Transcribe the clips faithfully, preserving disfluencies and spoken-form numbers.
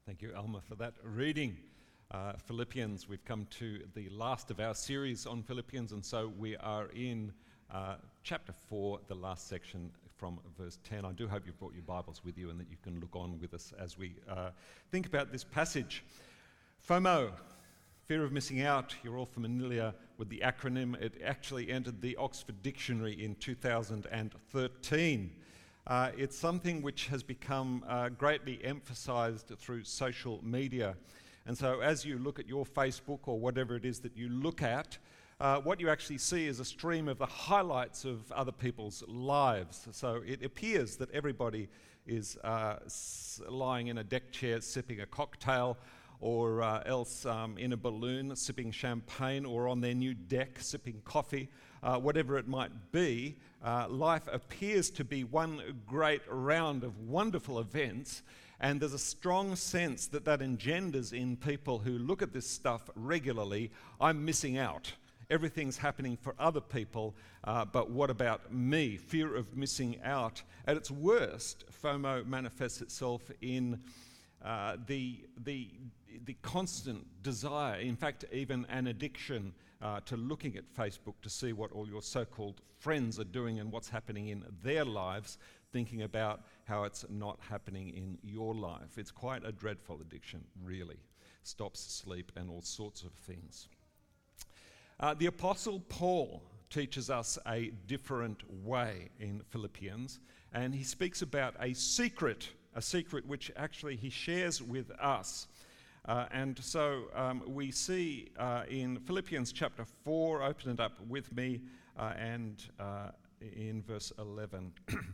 Thank you, Alma, for that reading. Uh, Philippians, we've come to the last of our series on Philippians, and so we are in uh, chapter four, the last section from verse ten. I do hope you've brought your Bibles with you and that you can look on with us as we uh, think about this passage. FOMO, fear of missing out. You're all familiar with the acronym. It actually entered the Oxford Dictionary in two thousand thirteen. Uh, it's something which has become uh, greatly emphasized through social media. And so as you look at your Facebook or whatever it is that you look at, uh, what you actually see is a stream of the highlights of other people's lives. So it appears that everybody is uh, s- lying in a deck chair sipping a cocktail, or uh, else um, in a balloon sipping champagne, or on their new deck sipping coffee, uh, whatever it might be. Uh, life appears to be one great round of wonderful events, and there's a strong sense that that engenders in people who look at this stuff regularly, I'm missing out. Everything's happening for other people, uh, but what about me? Fear of missing out. At its worst, FOMO manifests itself in uh, the, the, the constant desire, in fact, even an addiction uh, to looking at Facebook to see what all your so-called friends are doing and what's happening in their lives, thinking about how it's not happening in your life. It's quite a dreadful addiction, really. Stops sleep and all sorts of things. Uh, the Apostle Paul teaches us a different way in Philippians, and he speaks about a secret, a secret which actually he shares with us. Uh, and so um, we see uh, in Philippians chapter four, open it up with me, uh, and uh, in verse eleven.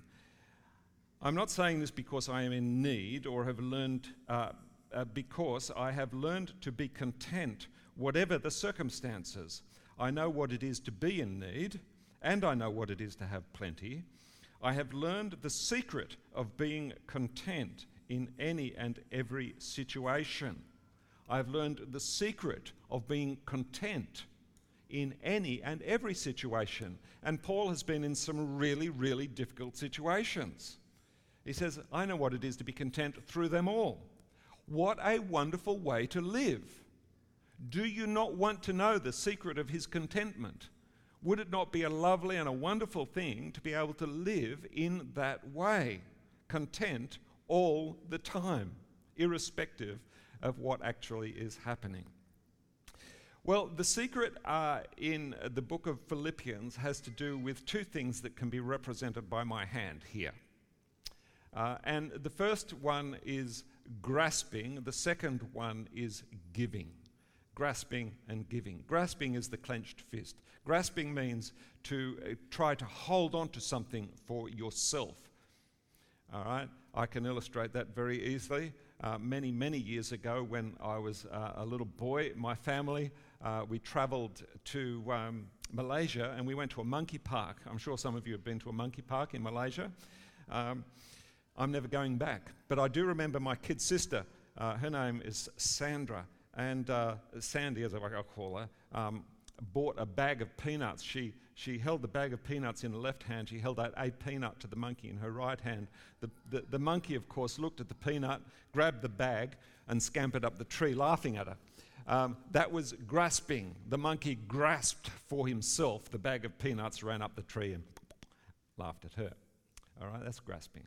I'm not saying this because I am in need or have learned, uh, uh, because I have learned to be content, whatever the circumstances. I know what it is to be in need, and I know what it is to have plenty. I have learned the secret of being content in any and every situation. I have learned the secret of being content in any and every situation. And Paul has been in some really, really difficult situations. He says, I know what it is to be content through them all. What a wonderful way to live. Do you not want to know the secret of his contentment? Would it not be a lovely and a wonderful thing to be able to live in that way, content all the time, irrespective of what actually is happening? Well, the secret uh, in the book of Philippians has to do with two things that can be represented by my hand here. Uh, and the first one is grasping, the second one is giving. Grasping and giving. Grasping is the clenched fist. Grasping means to uh, try to hold on to something for yourself. All right, I can illustrate that very easily. Uh, many, many years ago, when I was uh, a little boy, my family, uh, we travelled to um, Malaysia, and we went to a monkey park. I'm sure some of you have been to a monkey park in Malaysia. Um, I'm never going back. But I do remember my kid sister, uh, her name is Sandra, and uh, Sandy, as I call her, um, bought a bag of peanuts. She she held the bag of peanuts in her left hand. She held out a peanut to the monkey in her right hand. The, the, the monkey, of course, looked at the peanut, grabbed the bag, and scampered up the tree, laughing at her. Um, that was grasping. The monkey grasped for himself the bag of peanuts, ran up the tree, and laughed at her. All right, that's grasping.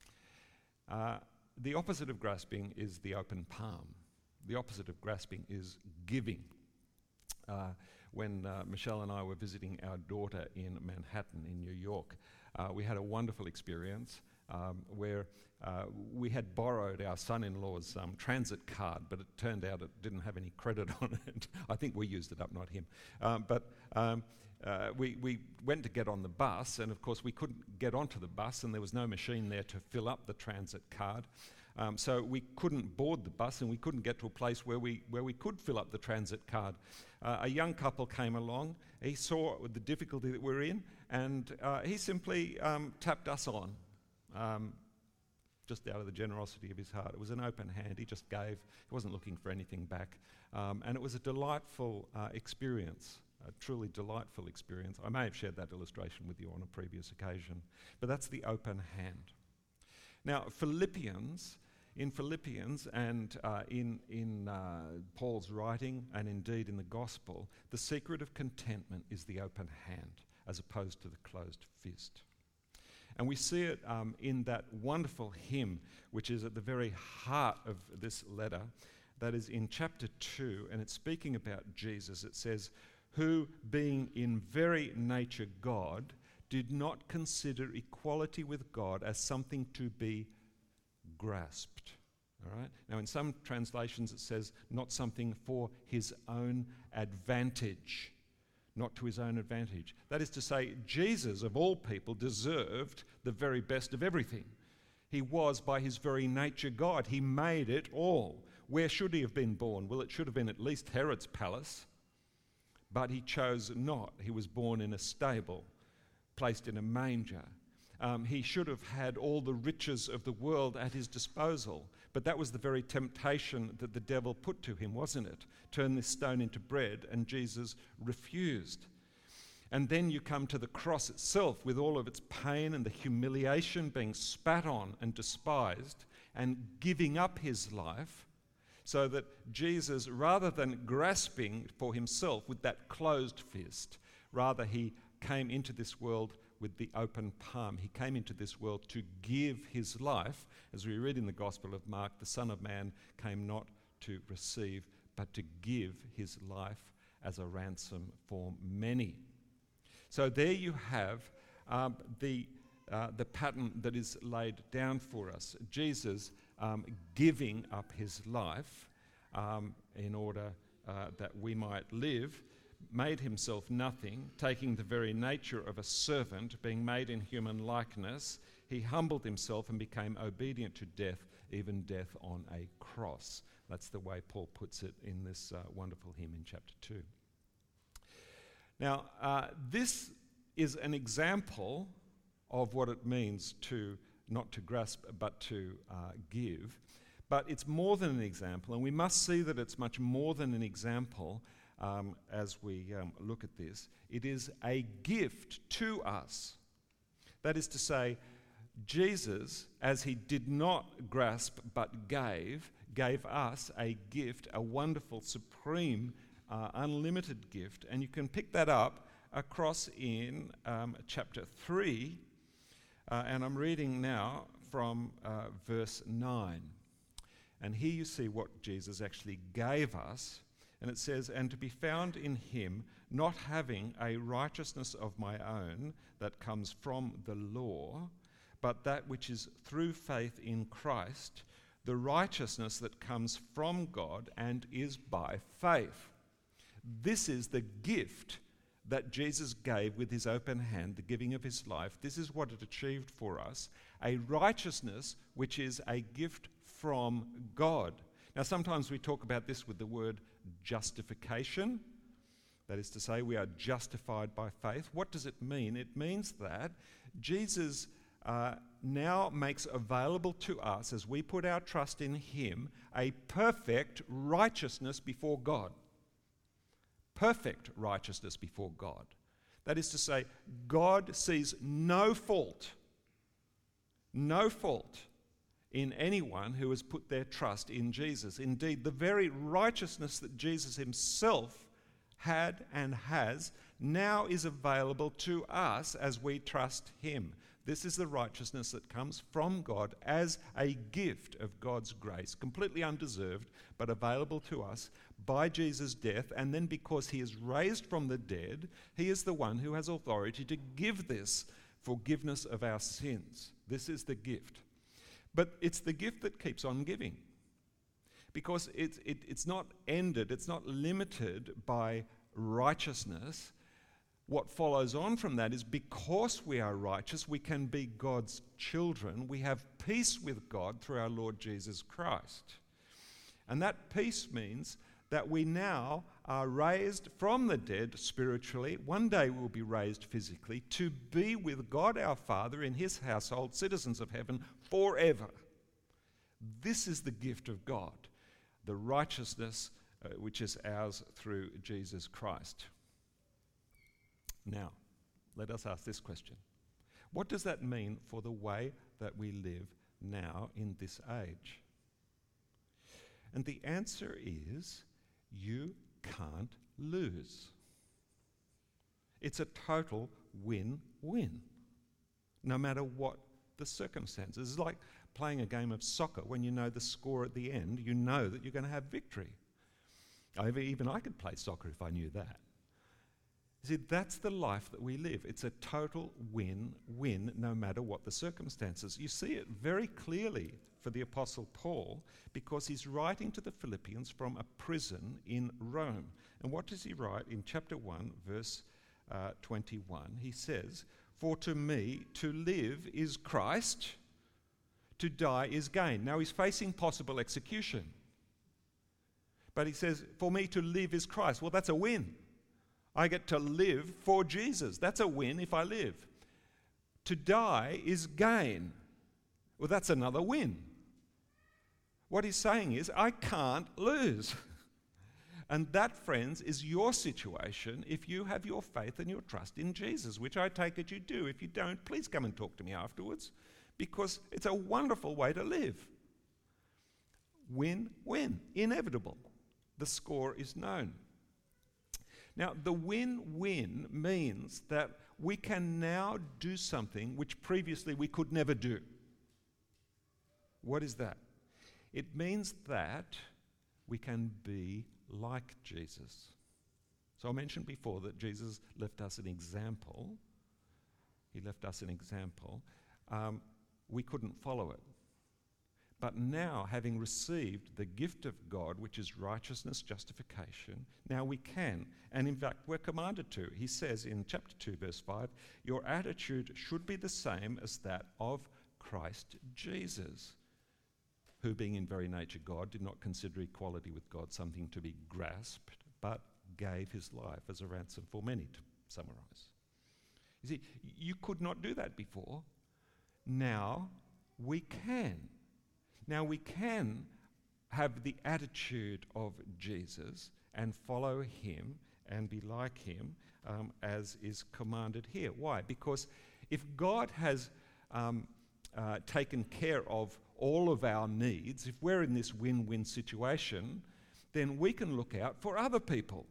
Uh, the opposite of grasping is the open palm. The opposite of grasping is giving. Uh, when uh, Michelle and I were visiting our daughter in Manhattan in New York, uh, we had a wonderful experience um, where uh, we had borrowed our son-in-law's um, transit card, but it turned out it didn't have any credit on it. I think we used it up, not him. Um, but um, uh, we, we went to get on the bus, and of course we couldn't get onto the bus, and there was no machine there to fill up the transit card. Um, so we couldn't board the bus, and we couldn't get to a place where we where we could fill up the transit card. Uh, a young couple came along. He saw the difficulty that we're in, and uh, he simply um, tapped us on, um, just out of the generosity of his heart. It was an open hand. He just gave. He wasn't looking for anything back. Um, and it was a delightful uh, experience, a truly delightful experience. I may have shared that illustration with you on a previous occasion, but that's the open hand. Now, Philippians in Philippians and uh, in, in uh, Paul's writing and indeed in the gospel, the secret of contentment is the open hand as opposed to the closed fist. And we see it um, in that wonderful hymn, which is at the very heart of this letter, that is in chapter two, and it's speaking about Jesus. It says, who, being in very nature God, did not consider equality with God as something to be grasped. All right? Now, in some translations, it says, not something for his own advantage. Not to his own advantage. That is to say, Jesus, of all people, deserved the very best of everything. He was, by his very nature, God. He made it all. Where should he have been born? Well, it should have been at least Herod's palace. But he chose not. He was born in a stable, placed in a manger. Um, he should have had all the riches of the world at his disposal. But that was the very temptation that the devil put to him, wasn't it? Turn this stone into bread, and Jesus refused. And then you come to the cross itself with all of its pain and the humiliation, being spat on and despised and giving up his life, so that Jesus, rather than grasping for himself with that closed fist, rather he came into this world with the open palm. He came into this world to give his life. As we read in the Gospel of Mark, the Son of Man came not to receive, but to give his life as a ransom for many. So there you have um, the, uh, the pattern that is laid down for us. Jesus um, giving up his life um, in order uh, that we might live, made himself nothing, taking the very nature of a servant, being made in human likeness. He humbled himself and became obedient to death, even death on a cross. That's the way Paul puts it in this uh, wonderful hymn in chapter two. Now, uh, this is an example of what it means to not to grasp, but to uh, give. But it's more than an example, and we must see that it's much more than an example um, as we um, look at this. It is a gift to us. That is to say, Jesus, as he did not grasp but gave, gave us a gift, a wonderful, supreme, uh, unlimited gift. And you can pick that up across in um, chapter three, uh, and I'm reading now from uh, verse nine. And here you see what Jesus actually gave us. And it says, and to be found in him, not having a righteousness of my own that comes from the law, but that which is through faith in Christ, the righteousness that comes from God and is by faith. This is the gift that Jesus gave with his open hand, the giving of his life. This is what it achieved for us, a righteousness which is a gift from God. Now, sometimes we talk about this with the word justification. That is to say, we are justified by faith. What does it mean? It means that Jesus uh, now makes available to us, as we put our trust in him, a perfect righteousness before God. Perfect righteousness before God. That is to say, God sees no fault, no fault in anyone who has put their trust in Jesus. Indeed, the very righteousness that Jesus himself had and has now is available to us as we trust him. This is the righteousness that comes from God as a gift of God's grace, completely undeserved, but available to us by Jesus' death. And then because he is raised from the dead, he is the one who has authority to give this forgiveness of our sins. This is the gift. But it's the gift that keeps on giving, because it, it, it's not ended, it's not limited by righteousness. What follows on from that is, because we are righteous, we can be God's children. We have peace with God through our Lord Jesus Christ. And that peace means that we now are raised from the dead spiritually. One day we'll be raised physically to be with God our Father in his household, citizens of heaven, forever. This is the gift of God, the righteousness uh, which is ours through Jesus Christ. Now, let us ask this question. What does that mean for the way that we live now in this age? And the answer is you can't lose. It's a total win-win, no matter what the circumstances. It's like playing a game of soccer. When you know the score at the end, you know that you're going to have victory. Even I could play soccer if I knew that. You see, that's the life that we live. It's a total win-win, no matter what the circumstances. You see it very clearly for the Apostle Paul, because he's writing to the Philippians from a prison in Rome. And what does he write in chapter one, verse uh, twenty-one? He says, "For to me to live is Christ, to die is gain." Now he's facing possible execution. But he says, for me to live is Christ. Well, that's a win. I get to live for Jesus. That's a win if I live. To die is gain. Well, that's another win. What he's saying is, I can't lose. And that, friends, is your situation if you have your faith and your trust in Jesus, which I take it you do. If you don't, please come and talk to me afterwards, because it's a wonderful way to live. Win-win, inevitable. The score is known. Now, the win-win means that we can now do something which previously we could never do. What is that? It means that we can be like Jesus. So I mentioned before that Jesus left us an example. He left us an example. Um, we couldn't follow it. But now, having received the gift of God, which is righteousness, justification, now we can. And in fact, we're commanded to. He says in chapter two, verse five, your attitude should be the same as that of Christ Jesus, who being in very nature God, did not consider equality with God something to be grasped, but gave his life as a ransom for many, to summarize. You see, you could not do that before. Now we can. Now we can have the attitude of Jesus and follow him and be like him um, as is commanded here. Why? Because if God has um, uh, taken care of all of our needs, if we're in this win-win situation, then we can look out for other people.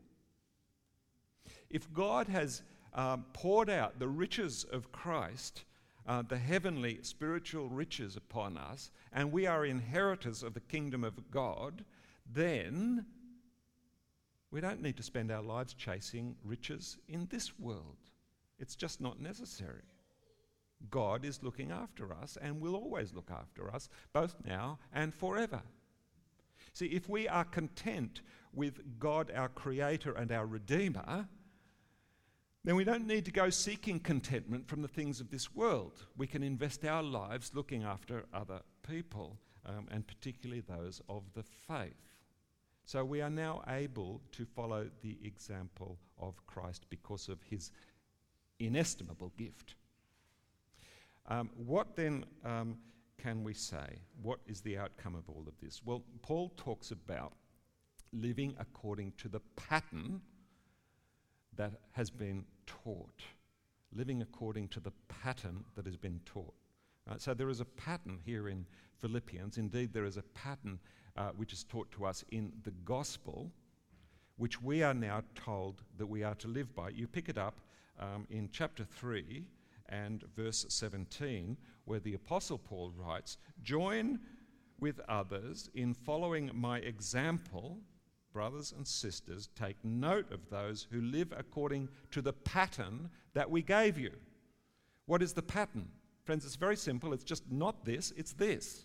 If God has um, poured out the riches of Christ, Uh, the heavenly spiritual riches upon us, and we are inheritors of the kingdom of God, then we don't need to spend our lives chasing riches in this world. It's just not necessary. God is looking after us and will always look after us, both now and forever. See, if we are content with God, our Creator and our Redeemer, then we don't need to go seeking contentment from the things of this world. We can invest our lives looking after other people, um, and particularly those of the faith. So we are now able to follow the example of Christ because of his inestimable gift. Um, what then um, can we say? What is the outcome of all of this? Well, Paul talks about living according to the pattern that has been taught, living according to the pattern that has been taught. Uh, so there is a pattern here in Philippians. Indeed, there is a pattern uh, which is taught to us in the gospel, which we are now told that we are to live by. You pick it up um, in chapter three and verse seventeen, where the Apostle Paul writes, "Join with others in following my example. Brothers and sisters, take note of those who live according to the pattern that we gave you." What is the pattern? Friends, it's very simple. It's just not this, it's this.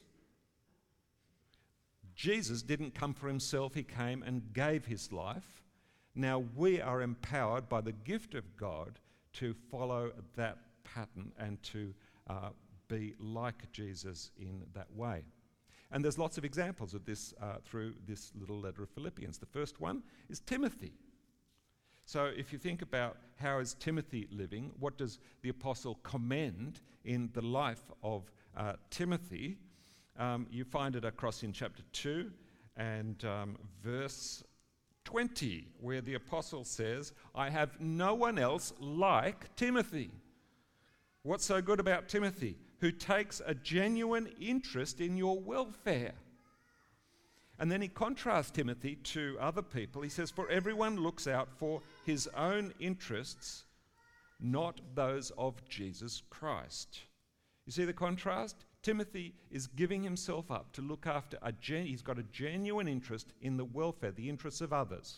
Jesus didn't come for himself. He came and gave his life. Now we are empowered by the gift of God to follow that pattern and to uh, be like Jesus in that way. And there's lots of examples of this uh, through this little letter of Philippians. The first one is Timothy. So if you think about how is Timothy living, what does the apostle commend in the life of uh, Timothy? Um, you find it across in chapter two and um, verse twenty, where the apostle says, "I have no one else like Timothy." What's so good about Timothy? Who takes a genuine interest in your welfare. And then he contrasts Timothy to other people. He says, for everyone looks out for his own interests, not those of Jesus Christ. You see the contrast? Timothy is giving himself up to look after a gen- he's got a genuine interest in the welfare, the interests of others.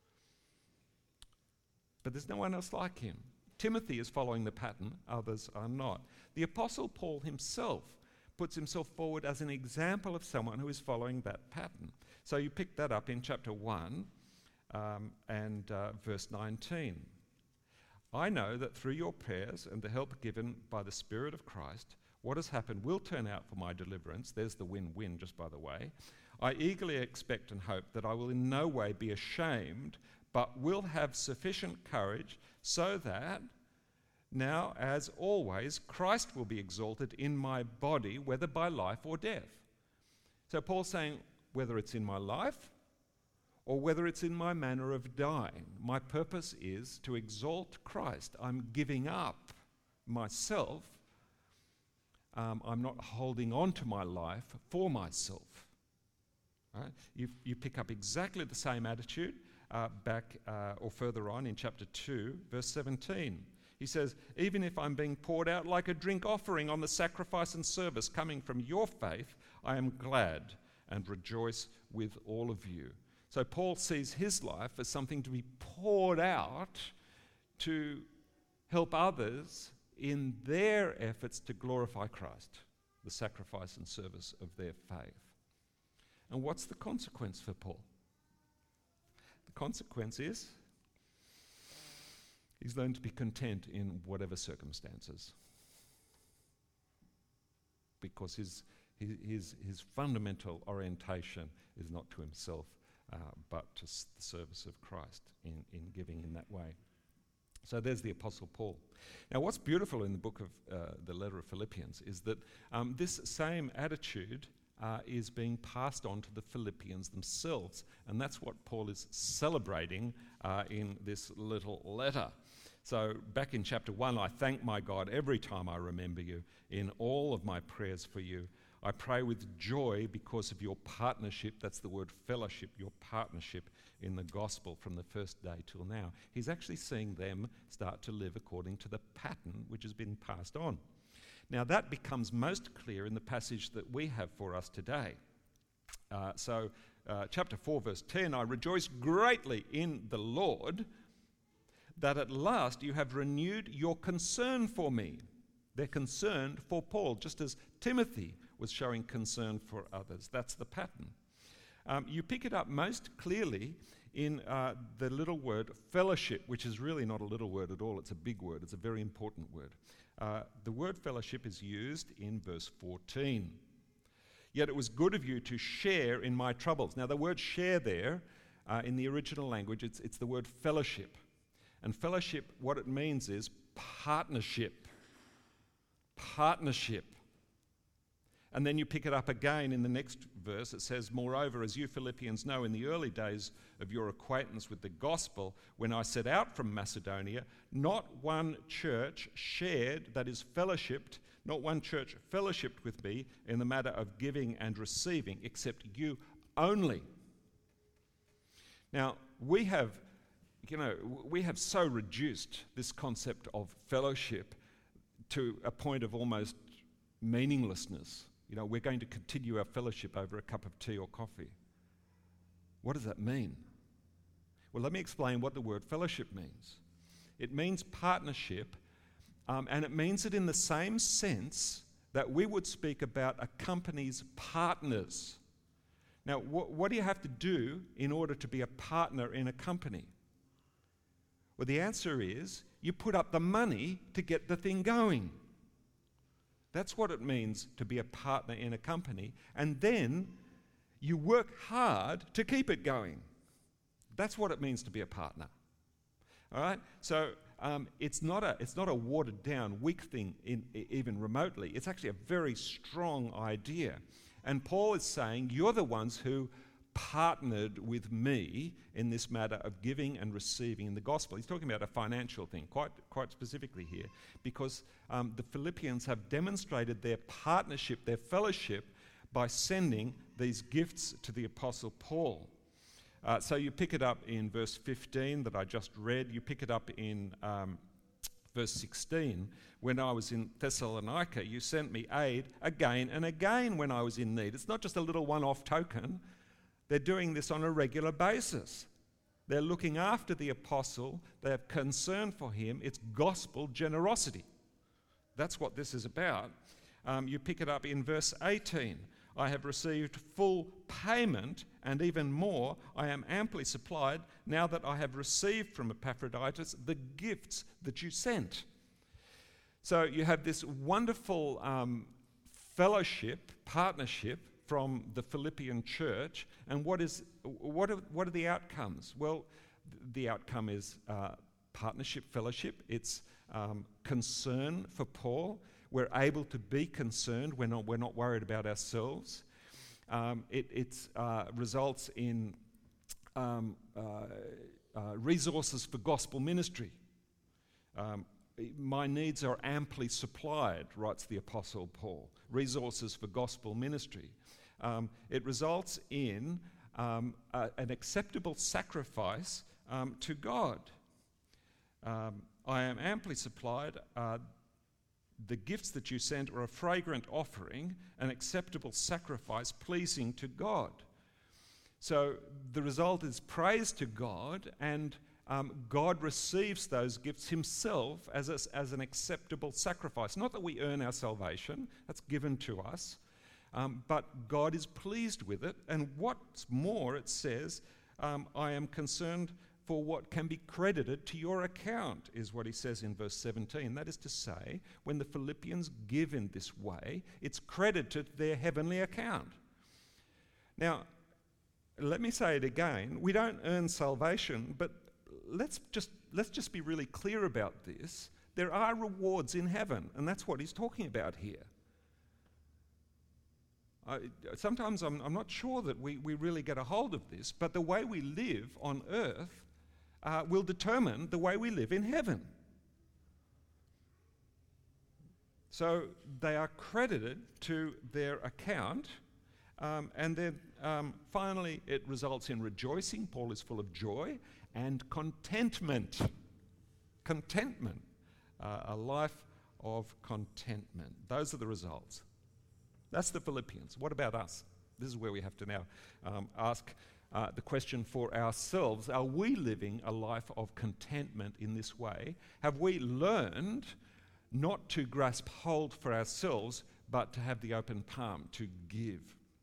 But there's no one else like him. Timothy is following the pattern, others are not. The Apostle Paul himself puts himself forward as an example of someone who is following that pattern. So you pick that up in chapter one um, and uh, verse nineteen. I know that through your prayers and the help given by the Spirit of Christ, what has happened will turn out for my deliverance. There's the win-win, just by the way. I eagerly expect and hope that I will in no way be ashamed, but will have sufficient courage so that now, as always, Christ will be exalted in my body, whether by life or death. So Paul's saying, whether it's in my life or whether it's in my manner of dying, my purpose is to exalt Christ. I'm giving up myself. Um, I'm not holding on to my life for myself. Right? You, you pick up exactly the same attitude uh, back uh, or further on in chapter two, verse seventeen. He says, even if I'm being poured out like a drink offering on the sacrifice and service coming from your faith, I am glad and rejoice with all of you. So Paul sees his life as something to be poured out to help others in their efforts to glorify Christ, the sacrifice and service of their faith. And what's the consequence for Paul? The consequence is he's learned to be content in whatever circumstances, because his his his, his fundamental orientation is not to himself, uh, but to s- the service of Christ in, in giving in that way. So there's the Apostle Paul. Now, what's beautiful in the book of uh, the letter of Philippians is that um, this same attitude uh, is being passed on to the Philippians themselves, and that's what Paul is celebrating uh, in this little letter. So back in chapter one, I thank my God every time I remember you. In all of my prayers for you, I pray with joy because of your partnership. That's the word fellowship, your partnership in the gospel from the first day till now. He's actually seeing them start to live according to the pattern which has been passed on. Now that becomes most clear in the passage that we have for us today. Uh, so uh, chapter four, verse ten, I rejoice greatly in the Lord that at last you have renewed your concern for me. They're concerned for Paul, just as Timothy was showing concern for others. That's the pattern. Um, you pick it up most clearly in uh, the little word fellowship, which is really not a little word at all. It's a big word. It's a very important word. Uh, the word fellowship is used in verse fourteen. Yet it was good of you to share in my troubles. Now the word share there, uh, in the original language, it's, it's the word fellowship. And fellowship, what it means is partnership. Partnership. And then you pick it up again in the next verse. It says, moreover, as you Philippians know, in the early days of your acquaintance with the gospel, when I set out from Macedonia, not one church shared, that is fellowshipped, not one church fellowshipped with me in the matter of giving and receiving, except you only. Now, we have, you know, we have so reduced this concept of fellowship to a point of almost meaninglessness. You know, we're going to continue our fellowship over a cup of tea or coffee. What does that mean? Well, let me explain what the word fellowship means. It means partnership, um, and it means it in the same sense that we would speak about a company's partners. Now, wh- what do you have to do in order to be a partner in a company? Well, the answer is you put up the money to get the thing going. That's what it means to be a partner in a company. And then you work hard to keep it going. That's what it means to be a partner. All right? So um, it's not a it's not a watered down, weak thing in, even remotely. It's actually a very strong idea. And Paul is saying, you're the ones who partnered with me in this matter of giving and receiving in the gospel. He's talking about a financial thing, quite quite specifically here, because um, the Philippians have demonstrated their partnership, their fellowship, by sending these gifts to the Apostle Paul. Uh, so you pick it up in verse fifteen that I just read. You pick it up in um, verse sixteen. When I was in Thessalonica, you sent me aid again and again when I was in need. It's not just a little one-off token. They're doing this on a regular basis. They're looking after the apostle. They have concern for him. It's gospel generosity. That's what this is about. Um, you pick it up in verse eighteen. I have received full payment, and even more, I am amply supplied now that I have received from Epaphroditus the gifts that you sent. So you have this wonderful um, fellowship, partnership from the Philippian church, and what is what are, what are the outcomes? Well, th- the outcome is uh, partnership, fellowship. It's um, concern for Paul. We're able to be concerned. We're not, we're not worried about ourselves. Um, it it's, uh, results in um, uh, uh, resources for gospel ministry. Um, my needs are amply supplied, writes the Apostle Paul. Resources for gospel ministry. Um, it results in um, a, an acceptable sacrifice um, to God. Um, I am amply supplied. Uh, The gifts that you sent are a fragrant offering, an acceptable sacrifice pleasing to God. So the result is praise to God, and um, God receives those gifts himself as, a, as an acceptable sacrifice. Not that we earn our salvation, that's given to us, um, but God is pleased with it. And what's more, it says, um, I am concerned for what can be credited to your account, is what he says in verse seventeen. That is to say, when the Philippians give in this way, it's credited to their heavenly account. Now, let me say it again. We don't earn salvation, but let's just let's just be really clear about this. There are rewards in heaven, and that's what he's talking about here. I, sometimes I'm, I'm not sure that we, we really get a hold of this, but the way we live on earth Uh, will determine the way we live in heaven. So they are credited to their account, um, and then um, finally it results in rejoicing. Paul is full of joy and contentment. Contentment. Uh, a life of contentment. Those are the results. That's the Philippians. What about us? This is where we have to now um, ask Uh, the question for ourselves: are we living a life of contentment in this way? Have we learned not to grasp hold for ourselves, but to have the open palm, to give?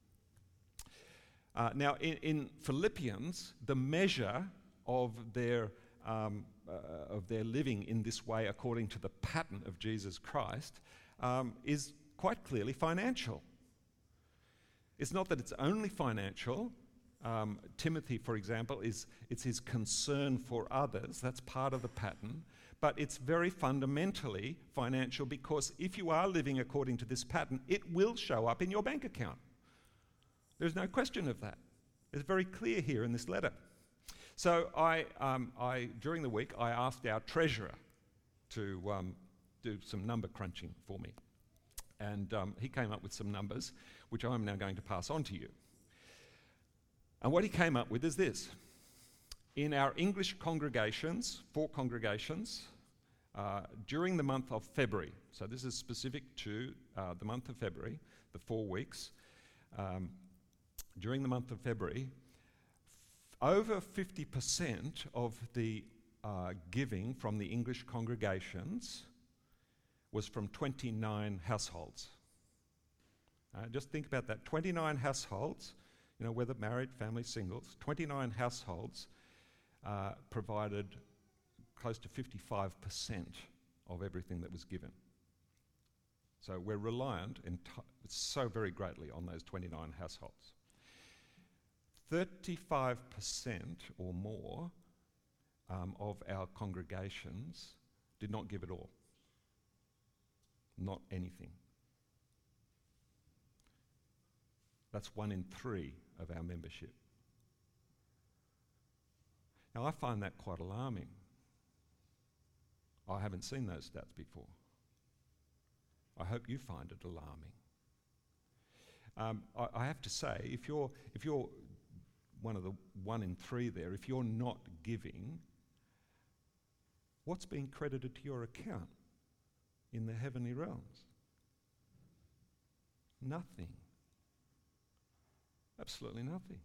Uh, now, in, in Philippians, the measure of their um, uh, of their living in this way, according to the pattern of Jesus Christ, um, is quite clearly financial. It's not that it's only financial. Um, Timothy, for example, is it's his concern for others. That's part of the pattern. But it's very fundamentally financial, because if you are living according to this pattern, it will show up in your bank account. There's no question of that. It's very clear here in this letter. So I, um, I during the week, I asked our treasurer to um, do some number crunching for me. And um, he came up with some numbers, which I'm now going to pass on to you. And what he came up with is this. In our English congregations, four congregations, uh, during the month of February, so this is specific to uh, the month of February, the four weeks, um, during the month of February, f- over fifty percent of the uh, giving from the English congregations was from twenty-nine households. Uh, just think about that, twenty-nine households. You know, whether married, family, singles, twenty-nine households uh, provided close to fifty-five percent of everything that was given. So we're reliant enti- so very greatly on those twenty-nine households. thirty-five percent or more um, of our congregations did not give at all. Not anything. That's one in three of our membership. Now, I find that quite alarming. I haven't seen those stats before. I hope you find it alarming. Um, I, I have to say, if you're if you're one of the one in three there, if you're not giving, what's being credited to your account in the heavenly realms? Nothing. Absolutely nothing.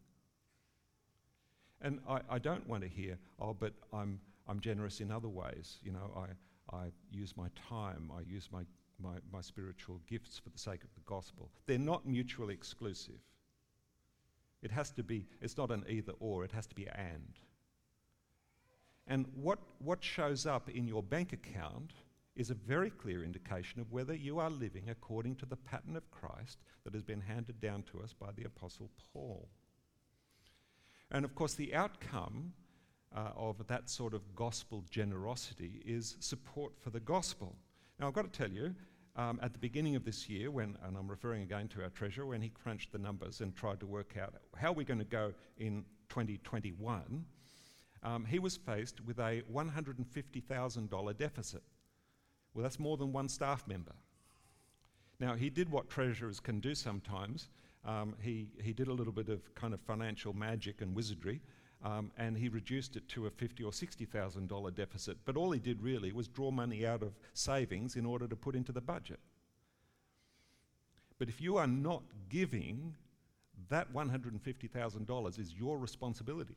And I, I don't want to hear, oh, but I'm I'm generous in other ways. You know, I I use my time, I use my, my, my spiritual gifts for the sake of the gospel. They're not mutually exclusive. It has to be, it's not an either or, it has to be and. And what, what shows up in your bank account is a very clear indication of whether you are living according to the pattern of Christ that has been handed down to us by the Apostle Paul. And of course, the outcome uh, of that sort of gospel generosity is support for the gospel. Now, I've got to tell you, um, at the beginning of this year, when, and I'm referring again to our treasurer, when he crunched the numbers and tried to work out how we're going to go in twenty twenty-one, um, he was faced with a one hundred fifty thousand dollars deficit. Well, that's more than one staff member. Now, he did what treasurers can do sometimes. Um, he, he did a little bit of kind of financial magic and wizardry, um, and he reduced it to a fifty thousand dollars or sixty thousand dollars deficit. But all he did really was draw money out of savings in order to put into the budget. But if you are not giving, that one hundred fifty thousand dollars is your responsibility.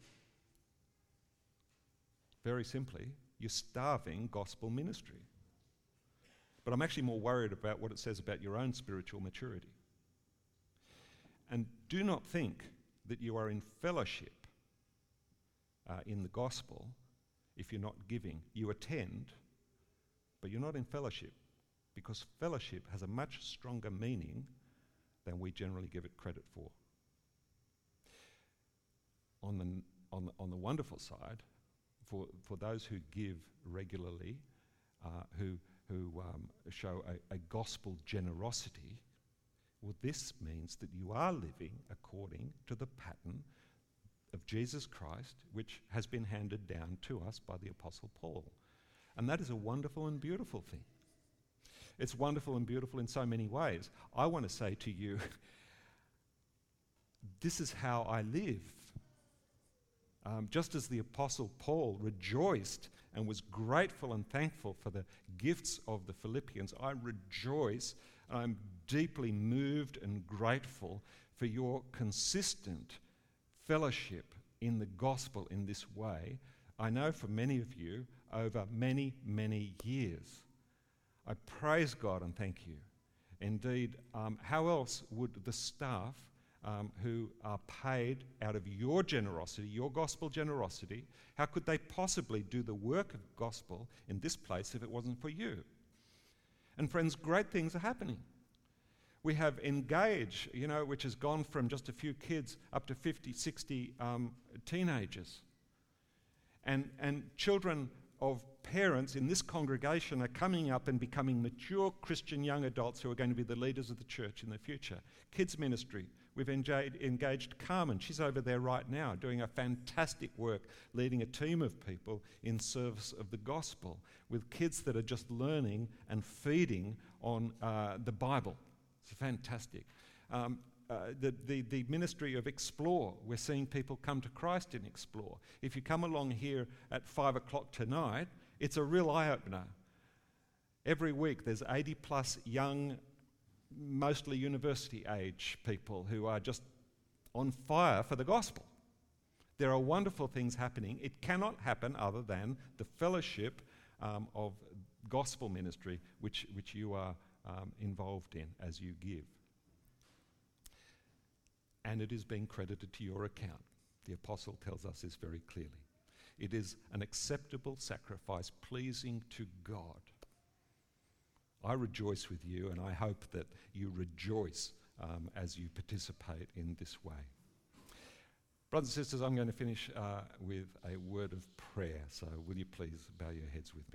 Very simply, you're starving gospel ministry. But I'm actually more worried about what it says about your own spiritual maturity. And do not think that you are in fellowship uh, in the gospel if you're not giving. You attend, but you're not in fellowship, because fellowship has a much stronger meaning than we generally give it credit for. On the, on the, on the wonderful side, for, for those who give regularly, uh, who who um, show a, a gospel generosity, well, this means that you are living according to the pattern of Jesus Christ, which has been handed down to us by the Apostle Paul. And that is a wonderful and beautiful thing. It's wonderful and beautiful in so many ways. I want to say to you, this is how I live. Um, just as the Apostle Paul rejoiced and was grateful and thankful for the gifts of the Philippians, I rejoice and I'm deeply moved and grateful for your consistent fellowship in the gospel in this way. I know for many of you over many, many years. I praise God and thank you. Indeed, um, how else would the staff Um, who are paid out of your generosity, your gospel generosity, how could they possibly do the work of gospel in this place if it wasn't for you? And friends, great things are happening. We have Engage, you know, which has gone from just a few kids up to fifty, sixty um, teenagers. And, and children of parents in this congregation are coming up and becoming mature Christian young adults who are going to be the leaders of the church in the future. Kids ministry. We've engaged, engaged Carmen. She's over there right now doing a fantastic work, leading a team of people in service of the gospel with kids that are just learning and feeding on uh, the Bible. It's fantastic. Um, uh, the, the, the ministry of Explore, we're seeing people come to Christ in Explore. If you come along here at five o'clock tonight, it's a real eye-opener. Every week there's eighty plus young, mostly university age people who are just on fire for the gospel. There are wonderful things happening. It cannot happen other than the fellowship um, of gospel ministry which, which you are um, involved in as you give. And it is being credited to your account. The apostle tells us this very clearly. It is an acceptable sacrifice pleasing to God. I rejoice with you, and I hope that you rejoice um, as you participate in this way. Brothers and sisters, I'm going to finish uh, with a word of prayer, so will you please bow your heads with me.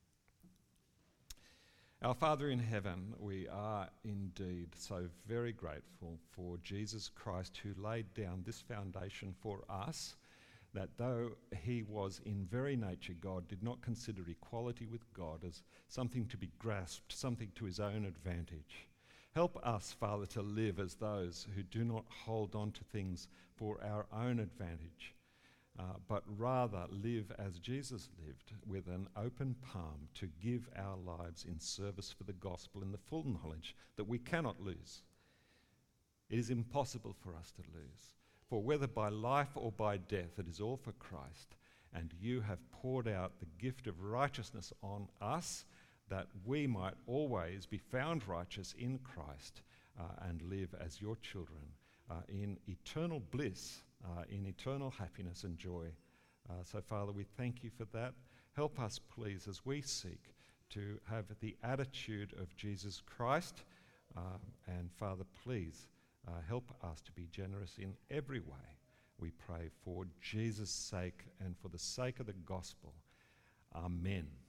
Our Father in heaven, we are indeed so very grateful for Jesus Christ, who laid down this foundation for us, that though he was in very nature God, did not consider equality with God as something to be grasped, something to his own advantage. Help us, Father, to live as those who do not hold on to things for our own advantage, uh, but rather live as Jesus lived, with an open palm to give our lives in service for the gospel in the full knowledge that we cannot lose. It is impossible for us to lose. For whether by life or by death, it is all for Christ. And you have poured out the gift of righteousness on us, that we might always be found righteous in Christ uh, and live as your children uh, in eternal bliss, uh, in eternal happiness and joy. Uh, so, Father, we thank you for that. Help us, please, as we seek to have the attitude of Jesus Christ. Uh, and, Father, please uh, help us to be generous in every way. We pray for Jesus' sake and for the sake of the gospel. Amen.